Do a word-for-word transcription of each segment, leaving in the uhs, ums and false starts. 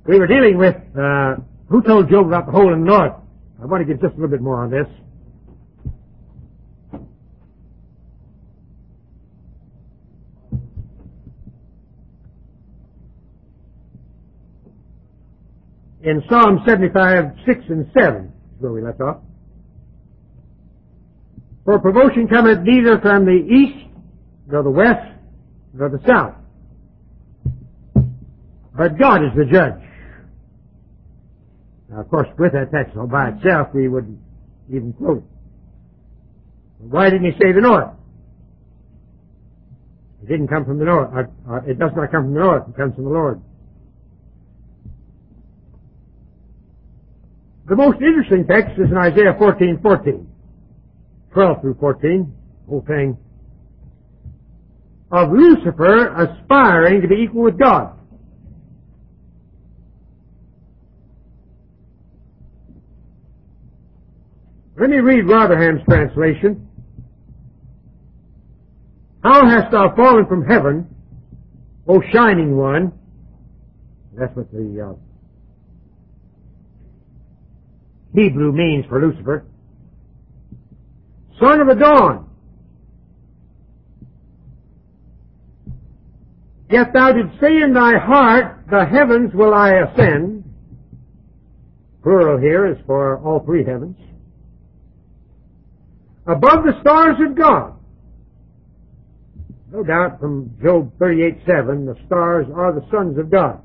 We were dealing with uh, who told Job about the hole in the north. I want to give just a little bit more on this. In Psalm seventy-five, six and seven is where we left off. For promotion cometh neither from the east, nor the west, nor the south. But God is the judge. Now, of course, with that text all by itself, we wouldn't even quote it. Why didn't he say the north? It didn't come from the north. Uh, uh, it does not come from the north. It comes from the Lord. The most interesting text is in Isaiah fourteen fourteen. twelve through fourteen, whole thing, of Lucifer aspiring to be equal with God. Let me read Rotherham's translation. How hast thou fallen from heaven, O shining one? That's what the uh, Hebrew means for Lucifer. Son of the dawn. Yet thou didst say in thy heart, the heavens will I ascend. Plural here is for all three heavens. Above the stars of God. No doubt from Job thirty-eight seven, the stars are the sons of God.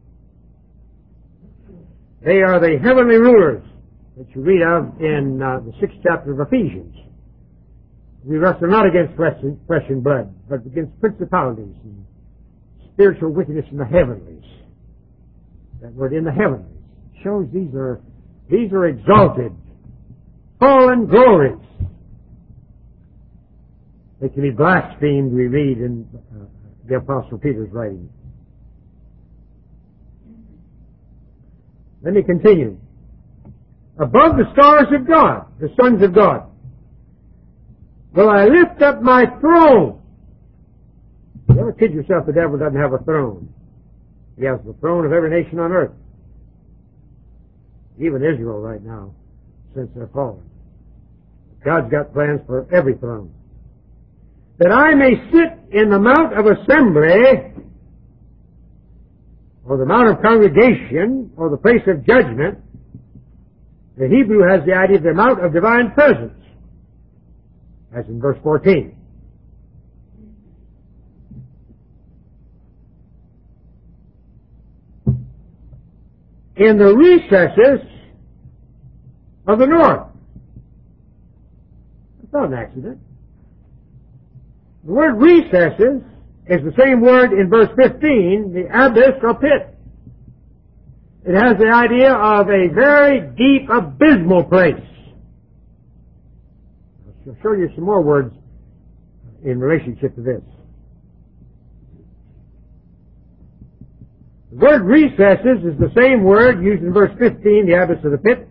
They are the heavenly rulers that you read of in uh, the sixth chapter of Ephesians. We wrestle not against flesh and, flesh and blood, but against principalities and spiritual wickedness in the heavenlies. That word in the heavenlies shows these are these are exalted, fallen glories. They can be blasphemed, we read in uh, the Apostle Peter's writing. Let me continue. Above the stars of God, the sons of God, will I lift up my throne. You ever kid yourself the devil doesn't have a throne? He has the throne of every nation on earth. Even Israel right now, since they're fallen. God's got plans for every throne. That I may sit in the mount of assembly, or the mount of congregation, or the place of judgment. The Hebrew has the idea of the mount of divine presence, as in verse fourteen. In the recesses of the north. That's not an accident. The word recesses is the same word in verse fifteen, the abyss or pit. It has the idea of a very deep, abysmal place. I'll show you some more words in relationship to this. The word recesses is the same word used in verse fifteen, the abyss of the pit.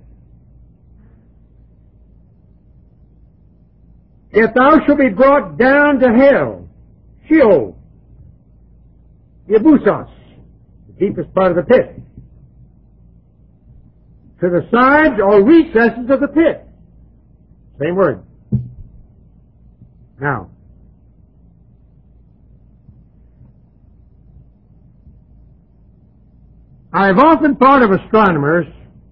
If thou shalt be brought down to hell, Sheol, the Abusos, the deepest part of the pit, to the sides or recesses of the pit. Same word. Now, I've often thought of astronomers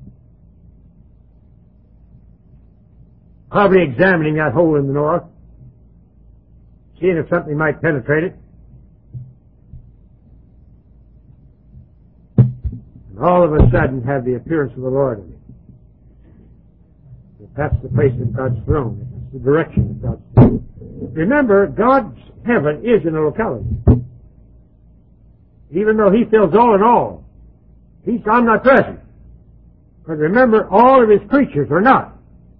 probably examining that hole in the north, seeing if something might penetrate it. And all of a sudden have the appearance of the Lord in it. That's the place of God's throne. That's the direction of God's throne. Remember, God's heaven is in a locality. Even though He fills all in all, He's omnipresent. But remember, all of His creatures are not.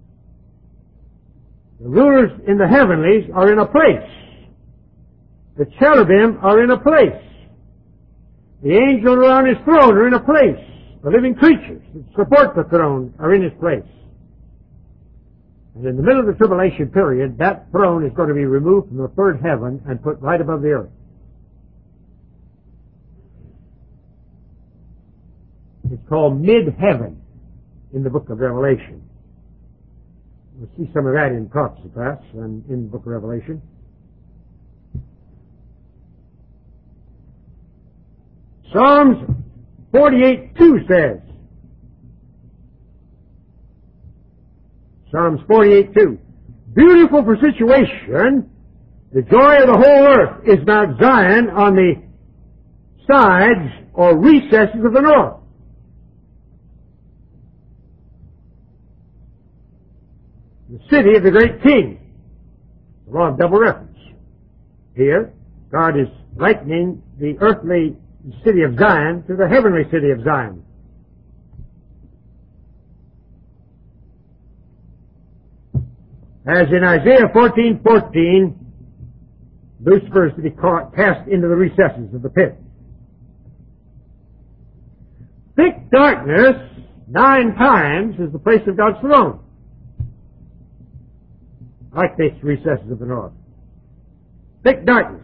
The rulers in the heavenlies are in a place. The cherubim are in a place. The angels around His throne are in a place. The living creatures that support the throne are in His place. And in the middle of the tribulation period, that throne is going to be removed from the third heaven and put right above the earth. It's called mid-heaven in the book of Revelation. We'll see some of that in prophecy class and in the book of Revelation. Psalms forty-eight two says, Psalms forty-eight two, beautiful for situation, the joy of the whole earth is Mount Zion on the sides or recesses of the north. The city of the great king. The law of double reference. Here, God is likening the earthly city of Zion to the heavenly city of Zion. As in Isaiah fourteen fourteen, Lucifer is to be caught, cast into the recesses of the pit. Thick darkness, nine times, is the place of God's throne. Like the recesses of the north. Thick darkness.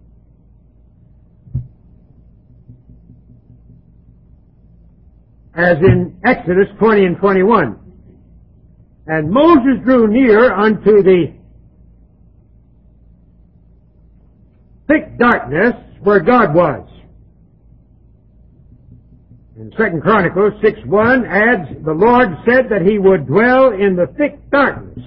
As in Exodus twenty and twenty-one. And Moses drew near unto the thick darkness where God was. And Second Chronicles six one adds, the Lord said that he would dwell in the thick darkness.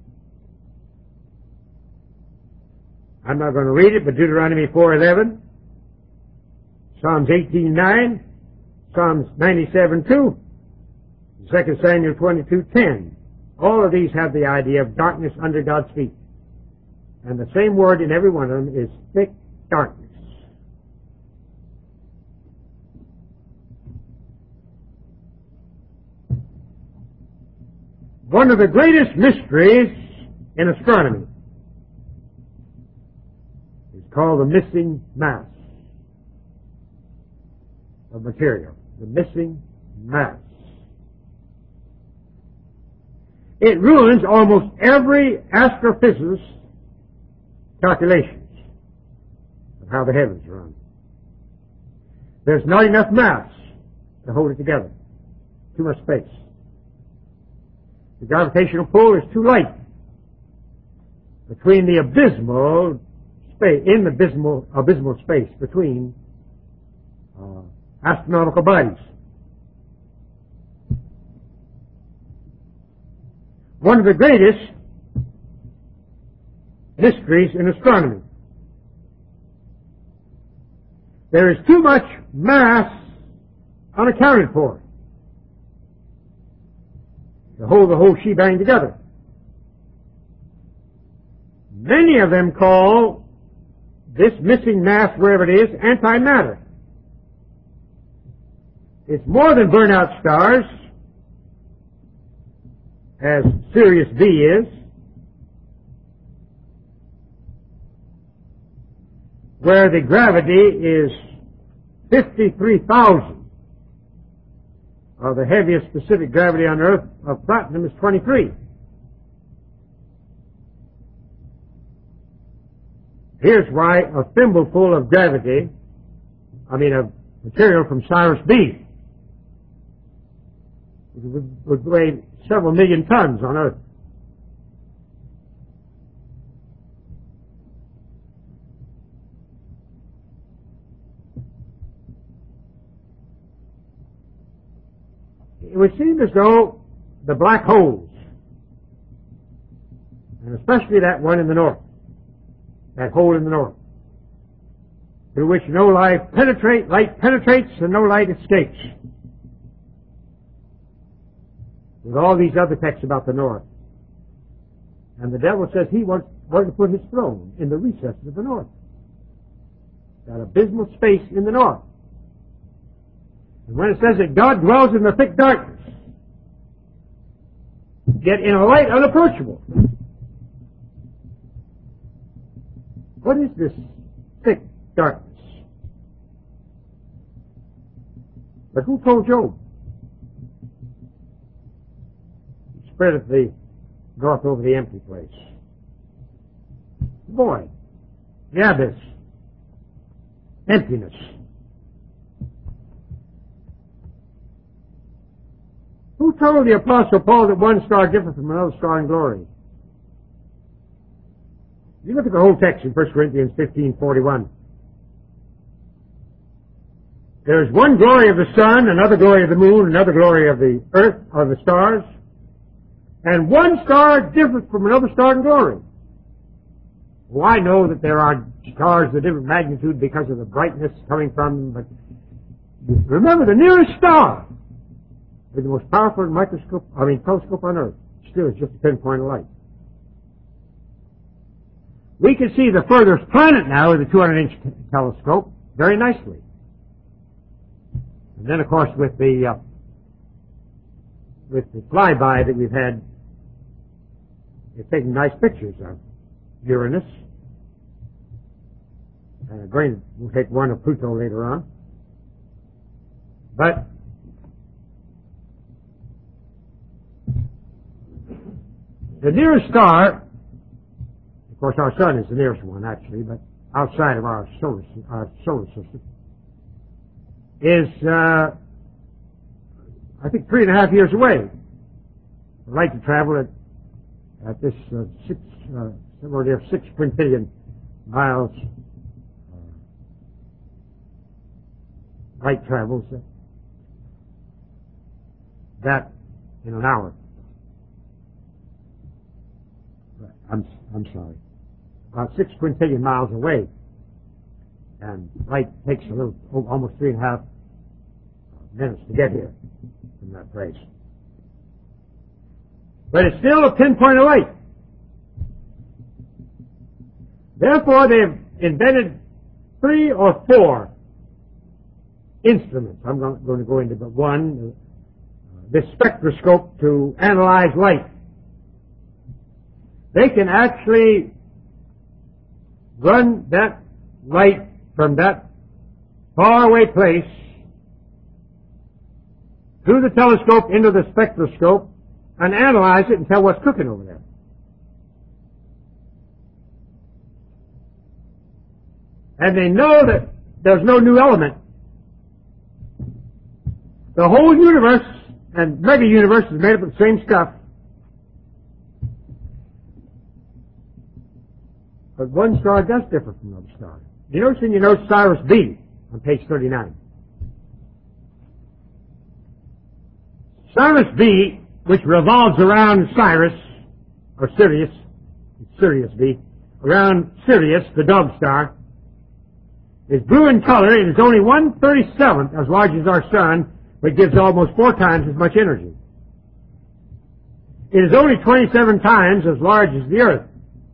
I'm not going to read it, but Deuteronomy four eleven, Psalms eighteen nine, Psalms ninety-seven two, Second Samuel twenty-two ten. All of these have the idea of darkness under God's feet. And the same word in every one of them is thick darkness. One of the greatest mysteries in astronomy is called the missing mass of material. The missing mass. It ruins almost every astrophysicist's calculations of how the heavens run. There's not enough mass to hold it together. Too much space. The gravitational pull is too light between the abysmal space, in the abysmal, abysmal space between uh, astronomical bodies. One of the greatest mysteries in astronomy. There is too much mass unaccounted for to hold the whole shebang together. Many of them call this missing mass, wherever it is, antimatter. It's more than burnout stars, as Sirius B is, where the gravity is fifty-three thousand. Or the heaviest specific gravity on Earth of platinum is twenty-three. Here's why a thimbleful of gravity, I mean of material from Sirius B, would, would weigh several million tons on Earth. It would seem as though the black holes, and especially that one in the north, that hole in the north, through which no light penetrate, light penetrates and no light escapes, with all these other texts about the north. And the devil says he wants, wants to put his throne in the recesses of the north. That abysmal space in the north. And when it says that God dwells in the thick darkness, yet in a light unapproachable. What is this thick darkness? But who told Job? He spreadeth the north over the empty place. Void. The abyss. Emptiness. Who told the Apostle Paul that one star differed from another star in glory? You look at the whole text in First Corinthians fifteen forty-one. There's one glory of the sun, another glory of the moon, another glory of the earth, or the stars, and one star different from another star in glory. Well, I know that there are stars of different magnitude because of the brightness coming from them, but remember, the nearest star with the most powerful microscope, I mean telescope on earth, still is just a pinpoint of light. We can see the furthest planet now with a two hundred inch telescope very nicely. And then, of course, with the uh, with the flyby that we've had, it's taking nice pictures of Uranus. And again, we'll take one of Pluto later on. But the nearest star, of course, our sun is the nearest one, actually, but outside of our solar, our solar system, is, uh, I think, three and a half years away. I'd like to travel at, at this uh, six, uh, somewhere near six quintillion miles. Uh, light travels uh, that in an hour. I'm I'm sorry, about six quintillion miles away. And light takes a little, almost three and a half minutes to get here from that place. But it's still a pinpoint of light. Therefore, they've invented three or four instruments. I'm going to go into but one, uh, this spectroscope to analyze light. They can actually run that light from that faraway place through the telescope into the spectroscope and analyze it and tell what's cooking over there. And they know that there's no new element. The whole universe and mega-universe is made up of the same stuff. But one star does differ from another star. You notice in your notes Sirius B on page thirty-nine. Sirius B, which revolves around Sirius, or Sirius, Sirius B, around Sirius, the dog star, is blue in color and is only one thirty-seventh as large as our sun, but gives almost four times as much energy. It is only twenty-seven times as large as the Earth,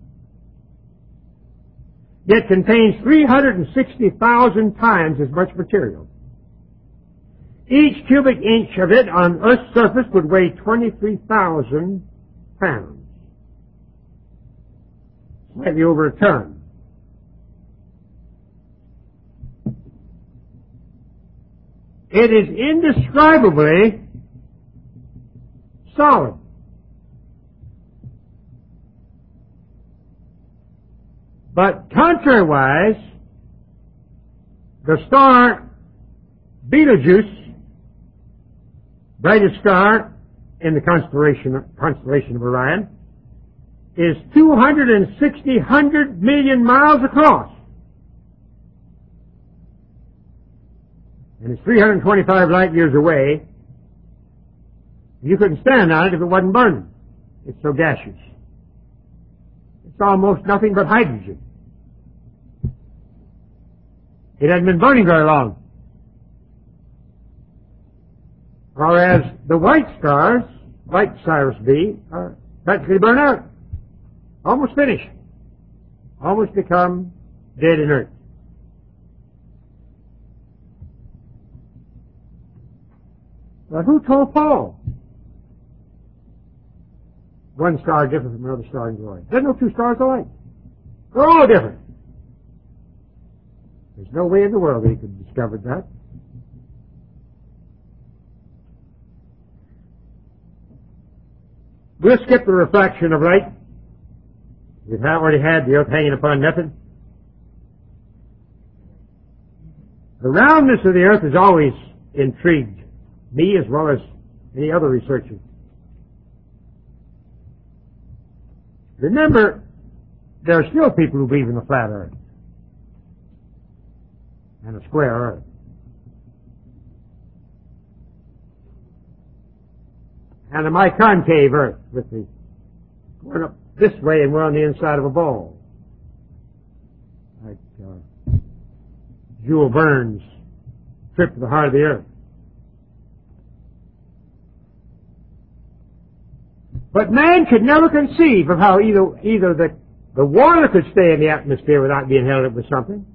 yet contains three hundred sixty thousand times as much material. Each cubic inch of it on Earth's surface would weigh twenty-three thousand pounds, slightly over a ton. It is indescribably solid. But contrariwise, the star Betelgeuse, brightest star in the constellation constellation of Orion, is two hundred sixty hundred million miles across. And it's three hundred twenty-five light years away. You couldn't stand on it if it wasn't burning. It's so gaseous. It's almost nothing but hydrogen. It hadn't been burning very long. Whereas the white stars, like Sirius B, are practically burned out. Almost finished. Almost become dead inert. But who told Paul? One star different from another star in glory. There's no two stars alike. They're all different. There's no way in the world that he could have discovered that. We'll skip the refraction of light. We've already had the earth hanging upon nothing. The roundness of the earth has always intrigued me as well as Any other researchers? Remember, there are still people who believe in the flat earth and a square earth. And a mi-concave earth with the going up this way and we're on the inside of a ball. Like uh, Jules Verne's trip to the heart of the earth. But man could never conceive of how either either the, the water could stay in the atmosphere without being held up with something,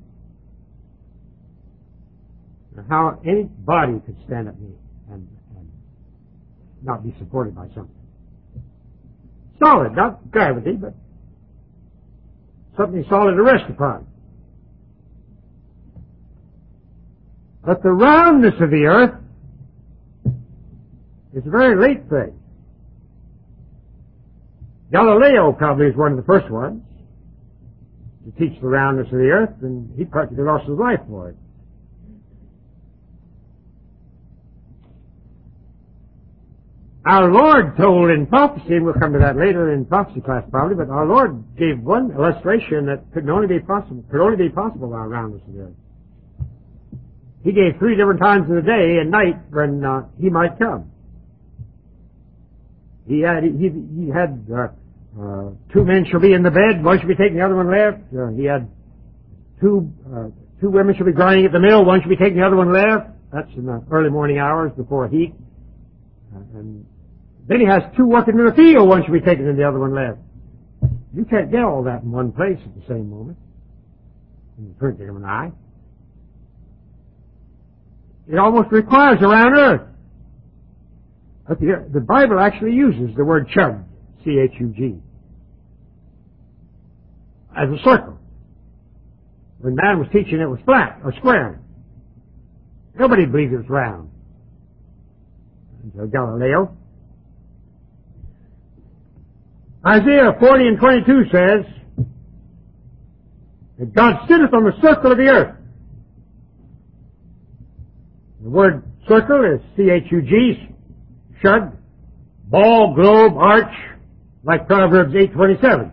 or how any body could stand up and, and, and not be supported by something. Solid, not gravity, but something solid to rest upon. But the roundness of the earth is a very late thing. Galileo probably is one of the first ones to teach the roundness of the earth, and he practically lost his life for it. Our Lord told in prophecy, and we'll come to that later in prophecy class probably, but our Lord gave one illustration that could only be possible, could only be possible by roundness of the earth. He gave three different times in the day and night when uh, he might come. He had he he had uh, uh, two men shall be in the bed, one shall be taking the other one left. Uh, he had two uh, two women shall be grinding at the mill, one shall be taking the other one left. That's in the early morning hours before heat. Uh, and then he has two working in the field, one shall be taken and the other one left. You can't get all that in one place at the same moment, in the twinkling of an eye. It almost requires a round earth. But the, the Bible actually uses the word chug, C H U G, as a circle. When man was teaching, it was flat or square. Nobody believed it was round until Galileo. Isaiah forty and twenty-two says that God sitteth on the circle of the earth. The word circle is C H U G, shud, ball, globe, arch, like Proverbs eight twenty-seven.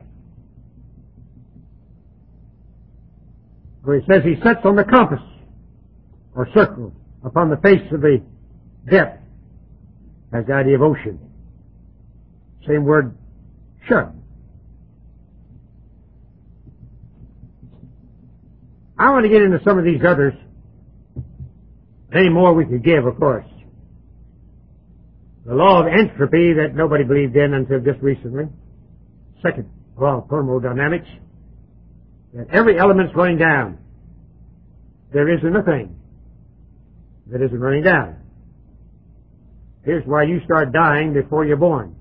Where he says he sits on the compass, or circle, upon the face of the depth, has the idea of ocean. Same word, shud. I want to get into some of these others. Any more we could give, of course. The law of entropy that nobody believed in until just recently. Second law of thermodynamics. That every element's running down. There isn't a thing that isn't running down. Here's why you start dying before you're born.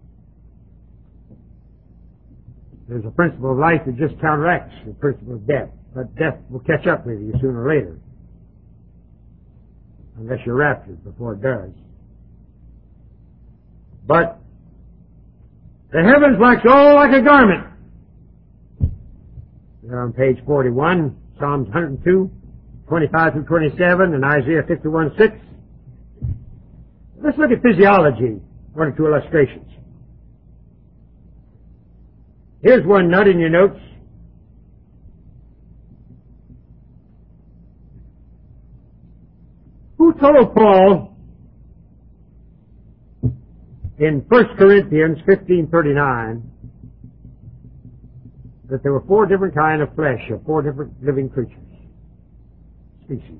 There's a principle of life that just counteracts the principle of death. But death will catch up with you sooner or later. Unless you're raptured before it does. But the heavens wax all like a garment. They're on page forty-one, Psalms one hundred two, twenty-five through twenty-seven, and Isaiah fifty-one six. Let's look at physiology, one or two illustrations. Here's one note in your notes. Who told Paul in First Corinthians fifteen thirty-nine that there were four different kinds of flesh, or four different living creatures, species?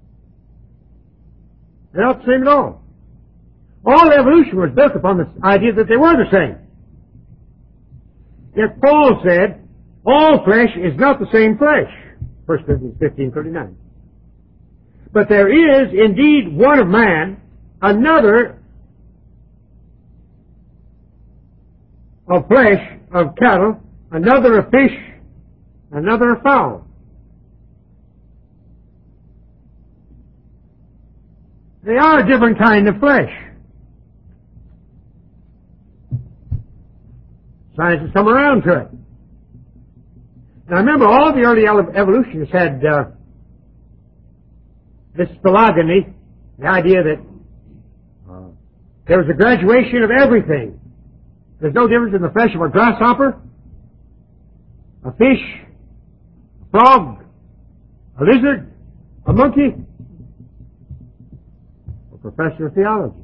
They're not the same at all. All evolution was built upon the idea that they were the same. Yet Paul said, all flesh is not the same flesh. First Corinthians fifteen thirty-nine. But there is indeed one of man, another of flesh, of cattle, another of fish, another of fowl. They are a different kind of flesh. Science has come around to it. Now remember, all the early evolutionists had uh, this phylogeny, the idea that uh, There was a graduation of everything. There's no difference in the flesh of a grasshopper, a fish, a frog, a lizard, a monkey, a professor of theology.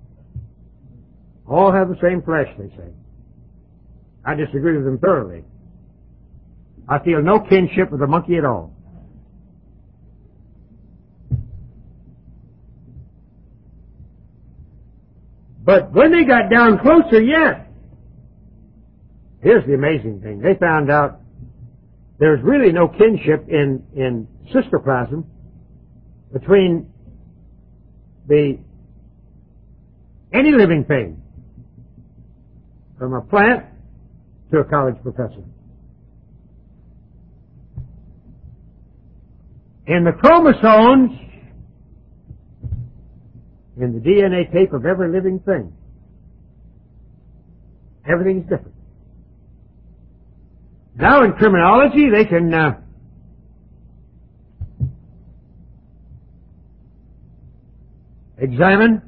All have the same flesh, they say. I disagree with them thoroughly. I feel no kinship with a monkey at all. But when they got down closer yet, here's the amazing thing. They found out there's really no kinship in, in cystoplasm between the any living thing, from a plant to a college professor. In the chromosomes, in the D N A tape of every living thing, everything's different. Now in criminology, they can uh, examine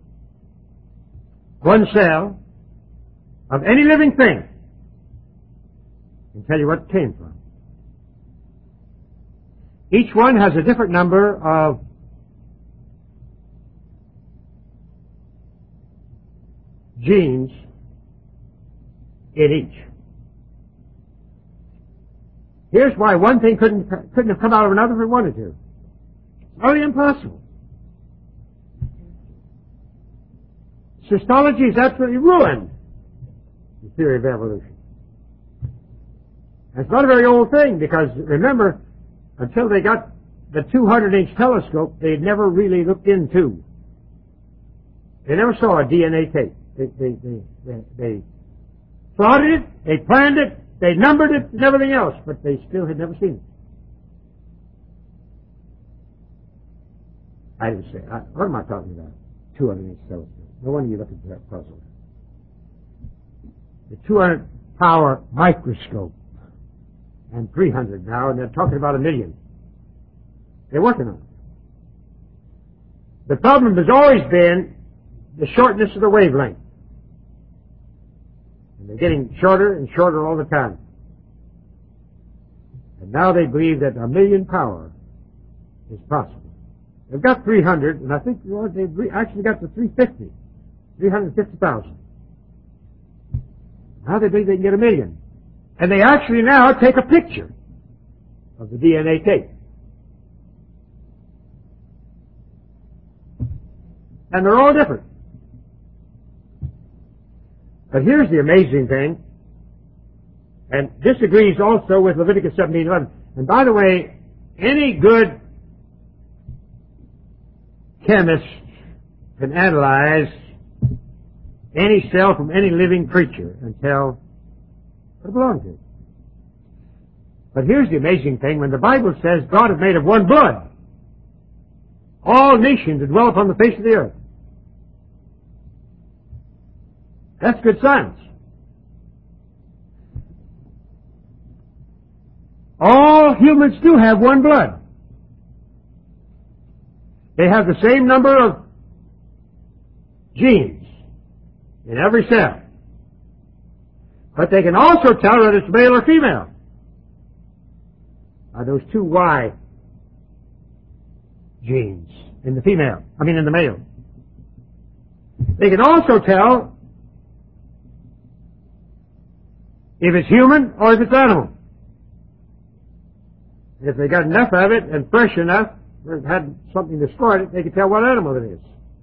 one cell of any living thing and tell you what it came from. Each one has a different number of genes in each. Here's why one thing couldn't couldn't have come out of another if it wanted to. It's utterly impossible. Cystology is absolutely ruined the theory of evolution. And it's not a very old thing because, remember, until they got the two hundred inch telescope, they'd never really looked into. They never saw a D N A tape. They, they, they, they, they plotted it, they planned it, they numbered it and everything else, but they still had never seen it. I didn't say, I, what am I talking about? two hundred inch telescope. No wonder you look at that puzzle. The two hundred power microscope. And three hundred now, and they're talking about a million. They're working on it. The problem has always been the shortness of the wavelength. And they're getting shorter and shorter all the time. And now they believe that a million power is possible. They've got three hundred, and I think well, they've actually got to three hundred fifty. three hundred fifty thousand. Now they believe they can get a million. And they actually now take a picture of the D N A tape. And they're all different. But here's the amazing thing, and this agrees also with Leviticus seventeen eleven. And by the way, any good chemist can analyze any cell from any living creature and tell what it belongs to. But here's the amazing thing. When the Bible says God is made of one blood, all nations that dwell upon the face of the earth. That's good science. All humans do have one blood. They have the same number of genes in every cell. But they can also tell that it's male or female. Are those two Y genes in the female, I mean in the male. They can also tell if it's human or if it's animal. And if they got enough of it and fresh enough, or had something destroyed it, they can tell what animal it is.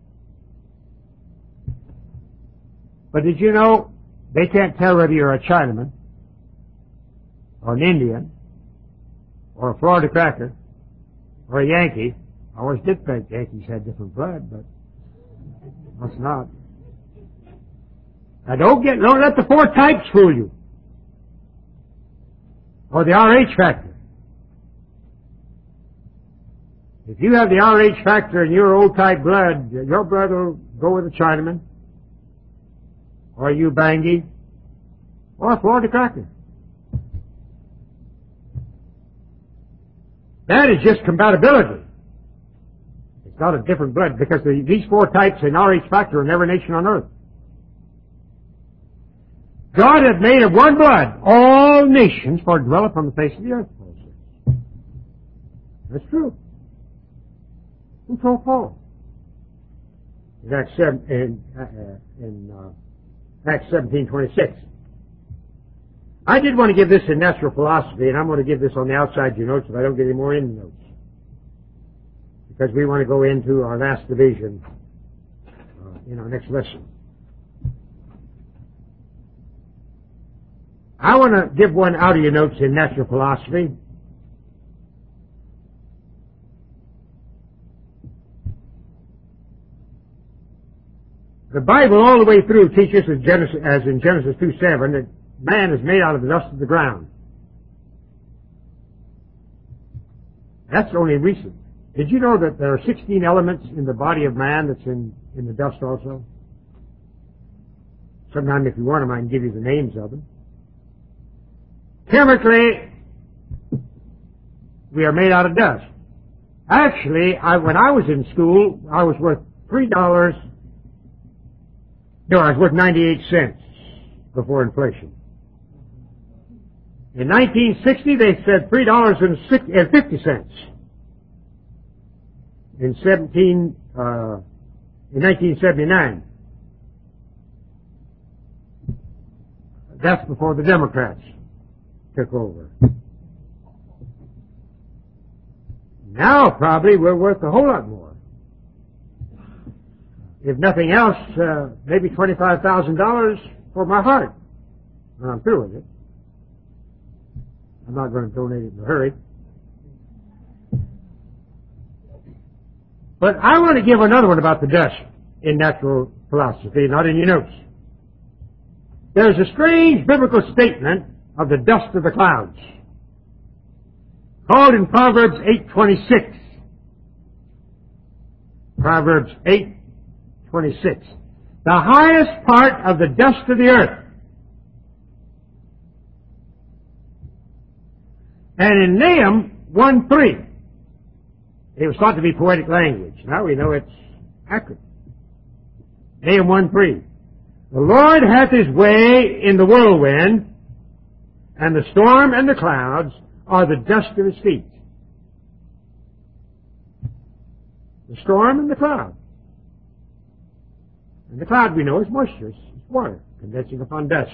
But did you know they can't tell whether you're a Chinaman or an Indian or a Florida cracker or a Yankee? I always did think Yankees had different blood, but must not. Now don't get, don't let the four types fool you. Or the R H factor. If you have the R H factor in your old type blood, your blood will go with a Chinaman, or you Bangi, or a Florida cracker. That is just compatibility. It's not a different blood because the, these four types in R H factor in every nation on earth. God had made of one blood all nations for to dwell upon the face of the earth. That's true. Who told Paul? In Acts seven, in, uh, in uh, Acts seventeen twenty-six. I did want to give this in natural philosophy, and I'm going to give this on the outside of your notes if I don't get any more in the notes. Because we want to go into our last division uh, in our next lesson. I want to give one out of your notes in natural philosophy. The Bible all the way through teaches as, Genesis, as in Genesis two seven that man is made out of the dust of the ground. That's only recent. Did you know that there are sixteen elements in the body of man that's in, in the dust also? Sometime if you want them, I can give you the names of them. Chemically, we are made out of dust. Actually, I, when I was in school, I was worth three dollars. No, I was worth ninety-eight cents before inflation. In nineteen sixty, they said three dollars and fifty cents. In seventeen, uh, in nineteen seventy-nine. That's before the Democrats took over. Now, probably, we're worth a whole lot more. If nothing else, uh, maybe twenty-five thousand dollars for my heart. When I'm through with it. I'm not going to donate it in a hurry. But I want to give another one about the dust in natural philosophy, not in your notes. There's a strange biblical statement of the dust of the clouds, called in Proverbs eight twenty-six. Proverbs eight twenty-six. The highest part of the dust of the earth. And in Nahum one three, it was thought to be poetic language. Now we know it's accurate. Nahum one three. The Lord hath his way in the whirlwind, and the storm and the clouds are the dust of his feet. The storm and the cloud. And the cloud, we know, is moisture. It's water condensing upon dust.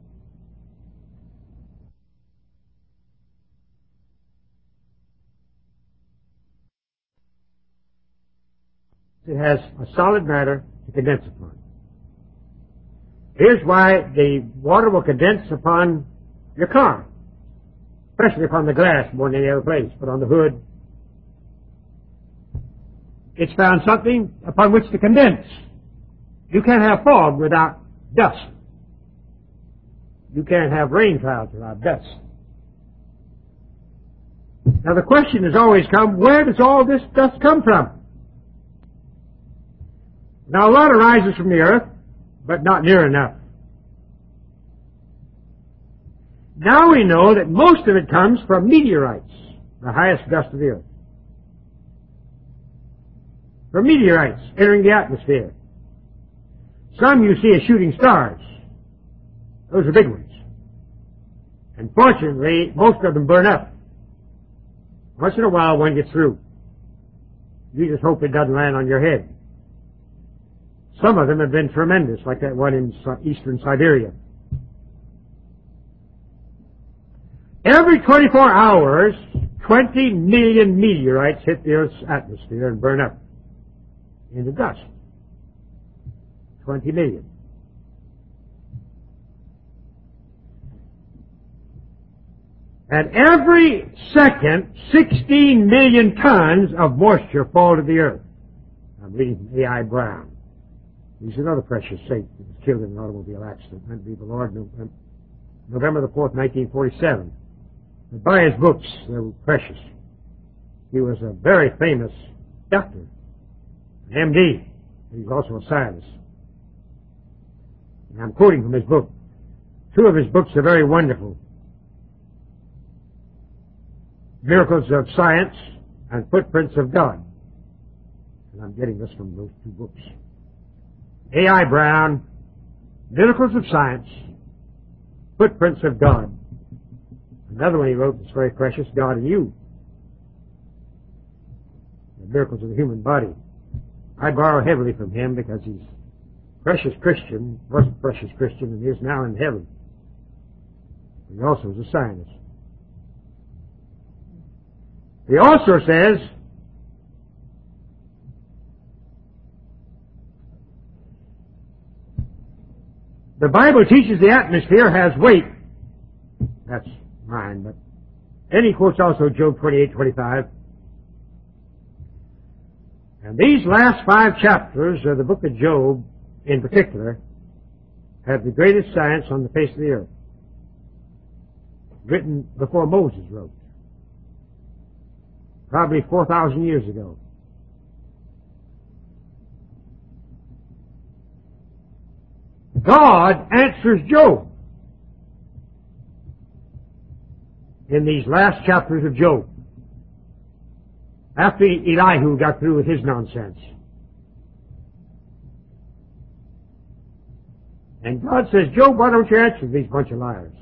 It has a solid matter to condense upon. Here's why the water will condense upon your car, especially upon the glass more than any other place, but on the hood. It's found something upon which to condense. You can't have fog without dust. You can't have rain clouds without dust. Now the question has always come, where does all this dust come from? Now a lot arises from the earth, but not near enough. Now we know that most of it comes from meteorites, the highest dust of the earth. From meteorites entering the atmosphere. Some you see as shooting stars. Those are big ones. And fortunately, most of them burn up. Once in a while, one gets through. You just hope it doesn't land on your head. Some of them have been tremendous, like that one in eastern Siberia. Every twenty-four hours, twenty million meteorites hit the Earth's atmosphere and burn up into dust. twenty million. And every second, sixteen million tons of moisture fall to the Earth. I'm reading from A I Brown. He's another precious saint that was killed in an automobile accident. Meant to be the Lord, November the fourth, nineteen forty-seven. But by his books, they were precious. He was a very famous doctor, an M D. He was also a scientist. And I'm quoting from his book. Two of his books are very wonderful. Miracles of Science and Footprints of God. And I'm getting this from those two books. A I Brown, Miracles of Science, Footprints of God. Another one he wrote that's very precious, God and You. The Miracles of the Human Body. I borrow heavily from him because he's a precious Christian, was a precious Christian, and is now in heaven. He also is a scientist. He also says, the Bible teaches the atmosphere has weight. That's mine, but then he quotes also Job twenty-eight twenty-five. And these last five chapters of the book of Job, in particular, have the greatest science on the face of the earth. Written before Moses wrote. Probably four thousand years ago. God answers Job in these last chapters of Job. After Elihu got through with his nonsense. And God says, Job, why don't you answer these bunch of liars?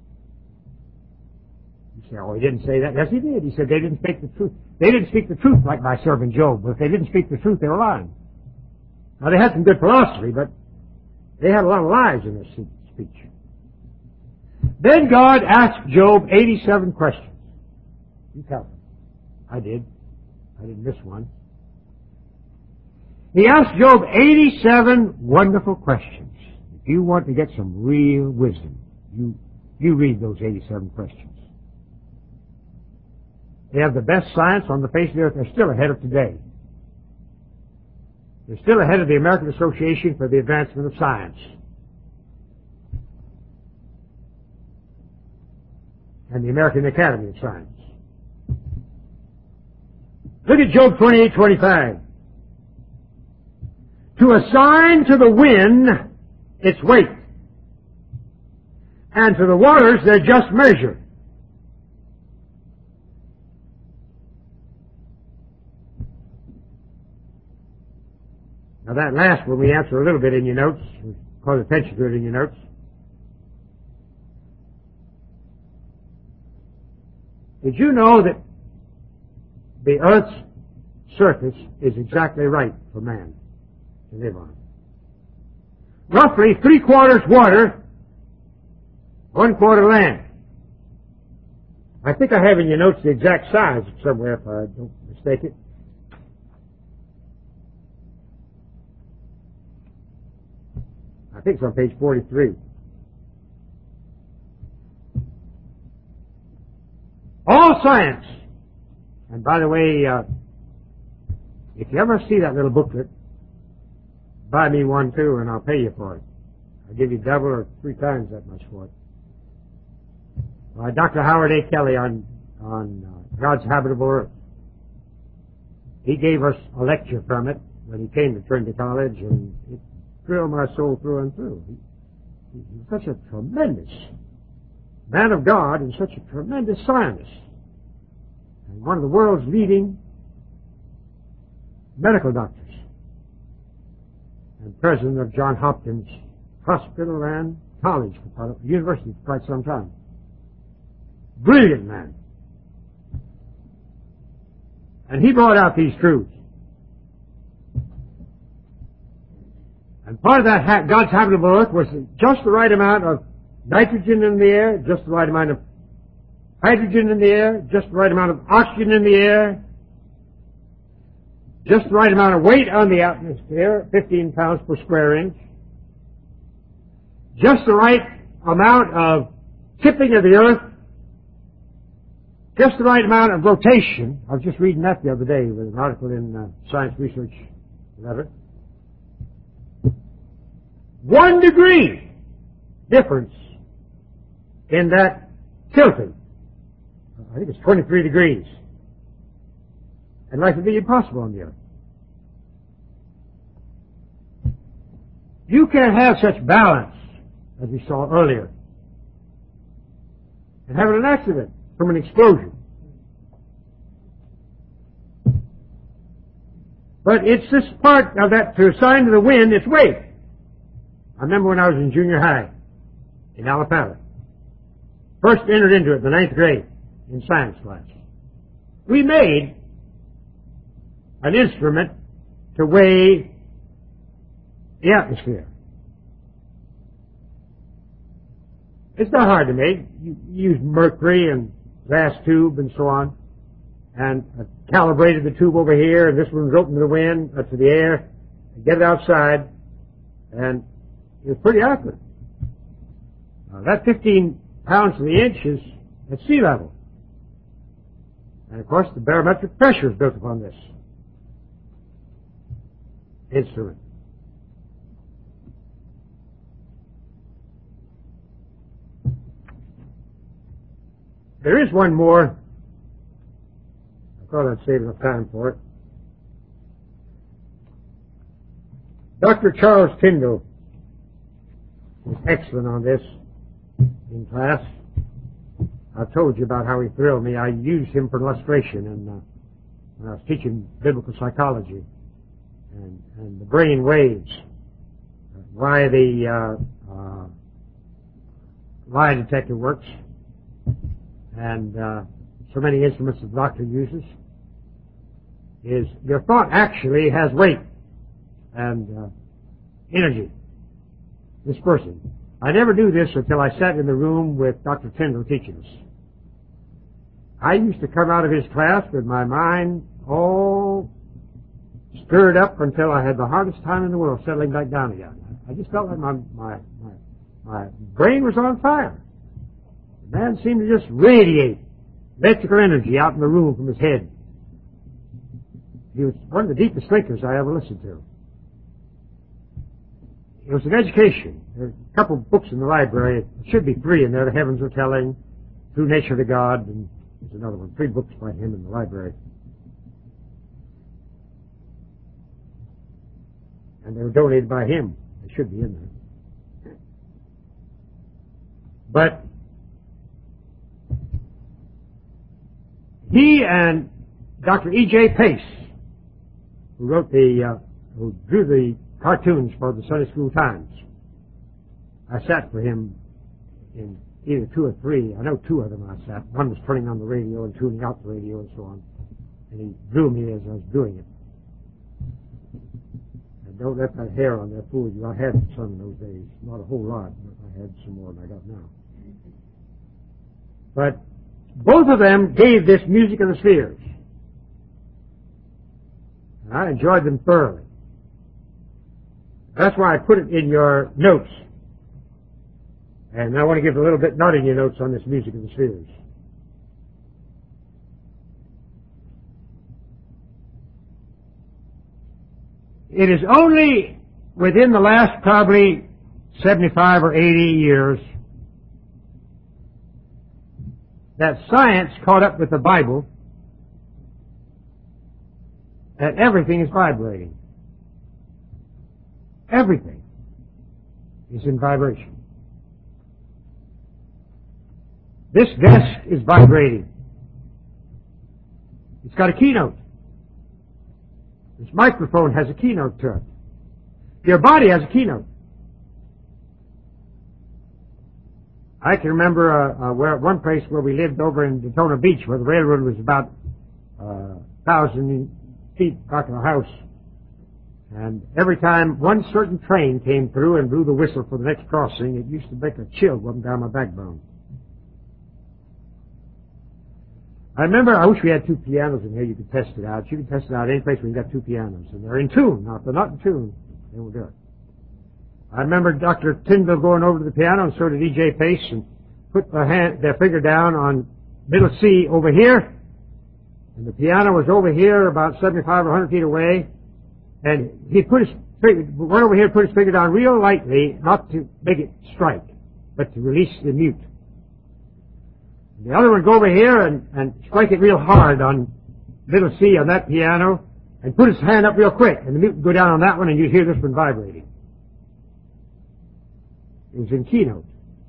You say, oh, he didn't say that. Yes, he did. He said they didn't speak the truth. They didn't speak the truth like my servant Job. But if they didn't speak the truth, they were lying. Now, they had some good philosophy, but they had a lot of lies in their speech. Then God asked Job eighty-seven questions. You tell them. I did. I didn't miss one. He asked Job eighty-seven wonderful questions. If you want to get some real wisdom, you, you read those eighty-seven questions. They have the best science on the face of the earth. They're still ahead of today. They're still ahead of the American Association for the Advancement of Science. And the American Academy of Science. Look at Job twenty-eight twenty-five. To assign to the wind its weight, and to the waters their just measure. Now that last one we answer a little bit in your notes. Call attention to it in your notes. Did you know that the earth's surface is exactly right for man to live on? Roughly three quarters water, one quarter land. I think I have in your notes the exact size somewhere, if I don't mistake it. I think it's on page forty-three. All science. And by the way, uh, if you ever see that little booklet, buy me one too, and I'll pay you for it. I'll give you double or three times that much for it. Uh, Doctor Howard A. Kelly on on uh, God's Habitable Earth. He gave us a lecture from it when he came to Trinity College, and it thrilled my soul through and through. He, he was such a tremendous man of God and such a tremendous scientist. And one of the world's leading medical doctors. And president of Johns Hopkins Hospital and College, for University for quite some time. Brilliant man. And he brought out these truths. And part of that ha- God's habitable earth was just the right amount of nitrogen in the air, just the right amount of hydrogen in the air, just the right amount of oxygen in the air, just the right amount of weight on the atmosphere, fifteen pounds per square inch, just the right amount of tipping of the earth, just the right amount of rotation. I was just reading that the other day with an article in uh, Science Research eleven. One degree difference in that tilting. I think it's twenty-three degrees. And life would be impossible on the earth. You can't have such balance as we saw earlier and have an accident from an explosion. But it's this part of that to assign to the wind its weight. I remember when I was in junior high in Alabama. First entered into it in the ninth grade in science class. We made an instrument to weigh the atmosphere. It's not hard to make. You use mercury and glass tube and so on, and I calibrated the tube over here, and this one's open to the wind, uh, to the air, and get it outside, and it was pretty accurate. Uh, that fifteen pounds to the inch is at sea level. And of course, the barometric pressure is built upon this instrument. There is one more. I thought I'd save enough time for it. Doctor Charles Tyndall was excellent on this in class. I've told you about how he thrilled me. I used him for illustration and, uh, when I was teaching biblical psychology and, and the brain waves, uh, why the uh, uh, lie detector works, and uh, so many instruments the doctor uses, is your thought actually has weight and uh, energy. This person. I never knew this until I sat in the room with Doctor Tyndall teaching us. I used to come out of his class with my mind all stirred up until I had the hardest time in the world settling back down again. I just felt like my my my, my brain was on fire. The man seemed to just radiate electrical energy out in the room from his head. He was one of the deepest thinkers I ever listened to. It was an education. There are a couple of books in the library. There should be three in there. The Heavens Are Telling, Through Nature to God, and there's another one. Three books by him in the library. And they were donated by him. They should be in there. But he and Doctor E J Pace, who wrote the, uh, who drew the cartoons for the Sunday School Times. I sat for him in either two or three. I know two of them I sat. One was turning on the radio and tuning out the radio and so on. And he drew me as I was doing it. And don't let that hair on there fool you. I had some in those days. Not a whole lot, but I had some more than I got now. But both of them gave this Music of the Spheres. And I enjoyed them thoroughly. That's why I put it in your notes. And I want to give a little bit not in your notes on this Music of the Spheres. It is only within the last probably seventy-five or eighty years that science caught up with the Bible that everything is vibrating. Everything is in vibration. This desk is vibrating. It's got a keynote. This microphone has a keynote to it. Your body has a keynote. I can remember uh, uh, where one place where we lived over in Daytona Beach, where the railroad was about uh, a thousand feet back of the house. And every time one certain train came through and blew the whistle for the next crossing, it used to make a chill go up and down my backbone. I remember, I wish we had two pianos in here, you could test it out. You can test it out any place where you've got two pianos. And they're in tune. Now, if they're not in tune, they won't do it. I remember Doctor Tyndall going over to the piano, and so did E J Pace, and put their, hand, their finger down on middle C over here. And the piano was over here about seventy-five or one hundred feet away. And he put his finger, went over here and put his finger down real lightly, not to make it strike, but to release the mute. The other one would go over here and, and strike it real hard on middle C on that piano, and put his hand up real quick, and the mute would go down on that one, and you'd hear this one vibrating. It was in keynote.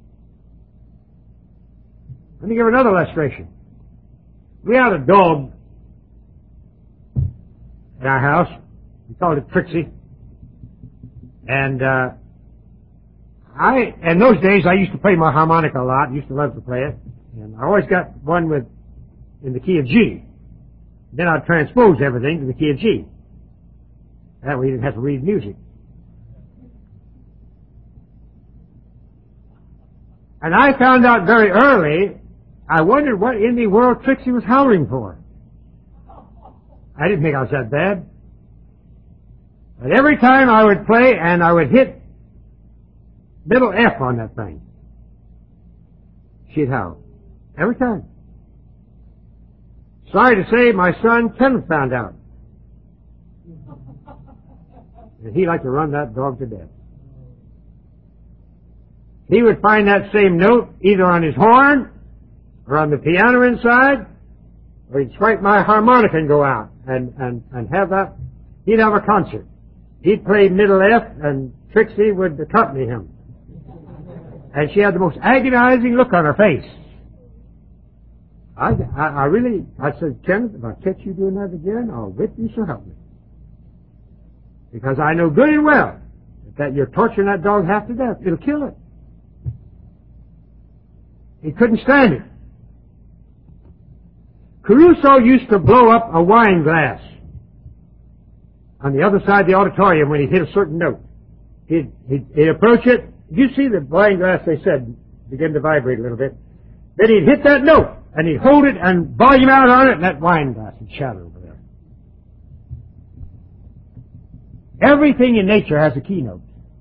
Let me give another illustration. We had a dog at our house, We called it Trixie. And, uh, I, in those days, I used to play my harmonica a lot. Used to love to play it. And I always got one with, in the key of G. Then I'd transpose everything to the key of G. That way you didn't have to read music. And I found out very early, I wondered what in the world Trixie was howling for. I didn't think I was that bad. But every time I would play and I would hit middle F on that thing, she'd howl. Every time. Sorry to say, my son Ken found out. And he liked to run that dog to death. He would find that same note either on his horn or on the piano inside, or he'd swipe my harmonica and go out and, and, and have that. He'd have a concert. He'd play middle F and Trixie would accompany him. And she had the most agonizing look on her face. I, I, I really, I said, Kenneth, if I catch you doing that again, I'll whip you so help me. Because I know good and well that you're torturing that dog half to death. It'll kill it. He couldn't stand it. Caruso used to blow up a wine glass on the other side of the auditorium when he hit a certain note. He'd, he'd, he'd approach it. You see the wine glass, they said, begin to vibrate a little bit. Then he'd hit that note, and he'd hold it and volume out on it, and that wine glass would shatter over there. Everything in nature has a keynote.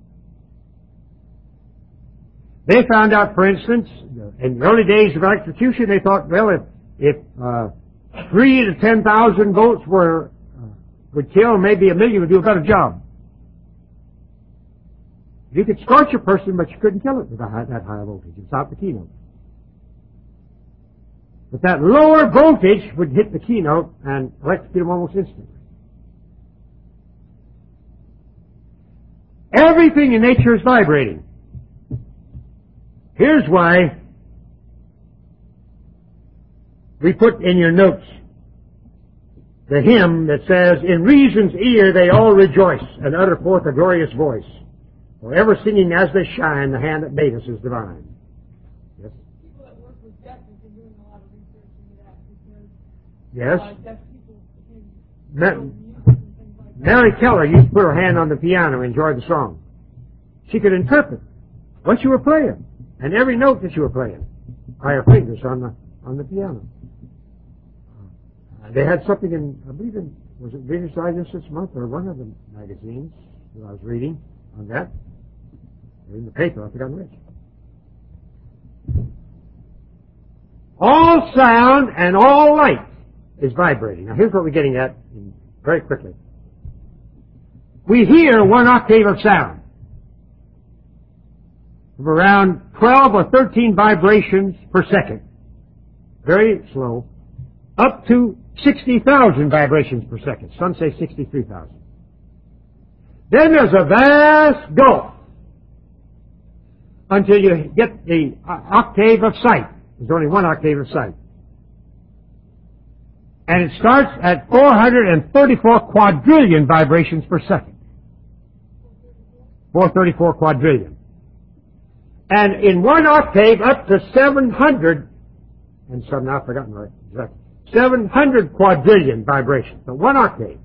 They found out, for instance, in the early days of electrocution, they thought, well, if, if uh, three to ten thousand volts were uh, would kill, maybe a million would do a better job. You could scorch a person, but you couldn't kill it with that high, that high voltage. It's out the keynote. But that lower voltage would hit the keynote and electrocute them almost instantly. Everything in nature is vibrating. Here's why we put in your notes the hymn that says, in reason's ear they all rejoice and utter forth a glorious voice. Forever singing as they shine, the hand that made us is divine. Yes? People that work with deaf have been doing a lot of research into that because yes. uh, deaf people can Ma- music and things like that. Mary Keller used to put her hand on the piano and enjoy the song. She could interpret what you were playing and every note that you were playing by her fingers on the on the piano. Uh, they had something in, I believe in, was it Reader's Digest this month or one of the magazines that I was reading on that? Or in the paper, I've forgotten which. All sound and all light is vibrating. Now here's what we're getting at very quickly. We hear one octave of sound of around twelve or thirteen vibrations per second. Very slow. Up to sixty thousand vibrations per second. Some say sixty-three thousand. Then there's a vast gulf until you get the octave of sight. There's only one octave of sight. And it starts at four hundred thirty-four quadrillion vibrations per second. four hundred thirty-four quadrillion. And in one octave up to seven hundred, and some now I've forgotten right, exactly, seven hundred quadrillion vibrations. So one octave.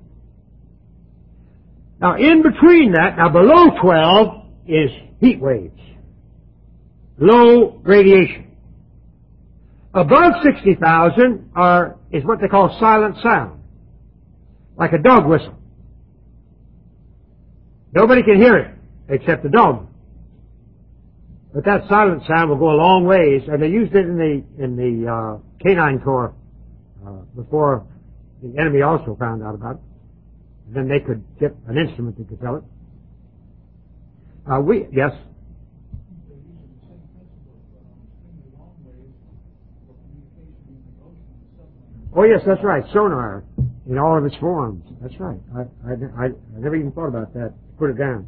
Now in between that, now below twelve is heat waves. Low radiation. Above sixty thousand are, is what they call silent sound. Like a dog whistle. Nobody can hear it except the dog. But that silent sound will go a long ways, and they used it in the in the uh, canine corps uh, before the enemy also found out about it. And then they could get an instrument that could tell it. Uh, we yes. Oh yes, that's right. Sonar in all of its forms. That's right. I I, I, I never even thought about that. Put it down.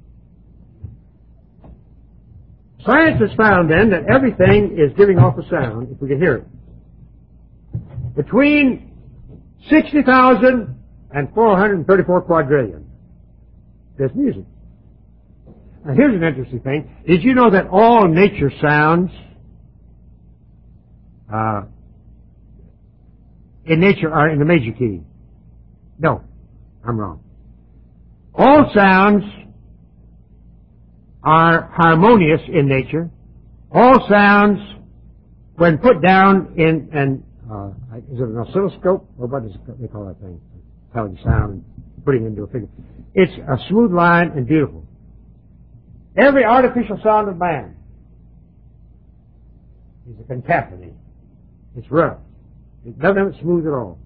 Science has found then that everything is giving off a sound, if we can hear it. Between sixty thousand and four hundred thirty-four quadrillion. There's music. Now here's an interesting thing. Did you know that all nature sounds uh, in nature are in the major key? No, I'm wrong. All sounds are harmonious in nature. All sounds, when put down in an, uh, is it an oscilloscope? Or what is it, they call that thing? Telling sound and putting it into a figure. It's a smooth line and beautiful. Every artificial sound of man is a cacophony. It's rough. It doesn't have it smooth at all.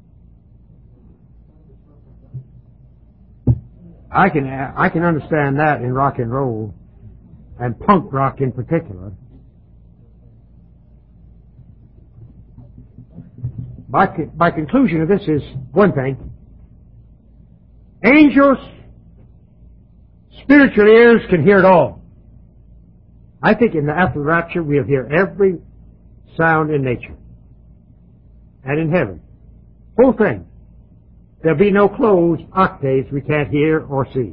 I can I can understand that in rock and roll, and punk rock in particular. My my conclusion of this is one thing: angels, spiritual ears can hear it all. I think in the after the rapture we'll hear every sound in nature and in heaven, whole thing. There'll be no closed octaves we can't hear or see.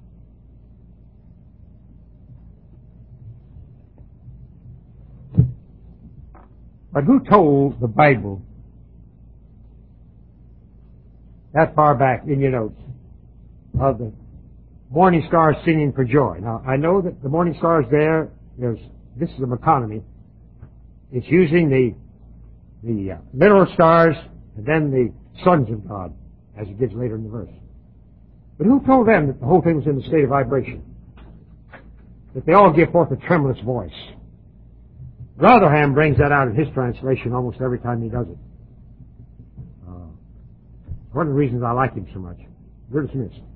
But who told the Bible that far back in your notes of the morning stars singing for joy? Now, I know that the morning stars there, there's, this is a metonymy. It's using the, the uh, mineral stars and then the sons of God, as it gets later in the verse. But who told them that the whole thing was in the state of vibration? That they all give forth a tremulous voice. Rotherham brings that out in his translation almost every time he does it. Uh, one of the reasons I like him so much. We're dismissed.